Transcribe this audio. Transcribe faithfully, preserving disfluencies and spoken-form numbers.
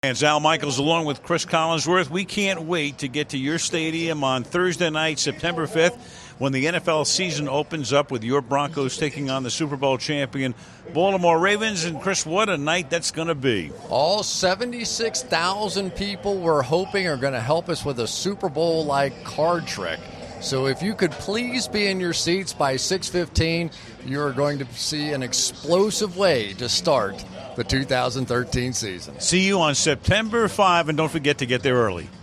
And Al Michaels along with Chris Collinsworth. We can't wait to get to your stadium on Thursday night, September fifth, when the N F L season opens up with your Broncos taking on the Super Bowl champion Baltimore Ravens. And, Chris, what a night that's going to be. All seventy-six thousand people we're hoping are going to help us with a Super Bowl-like card trick. So if you could please be in your seats by six fifteen, you're going to see an explosive way to start the two thousand thirteen season. See you on September fifth, and don't forget to get there early.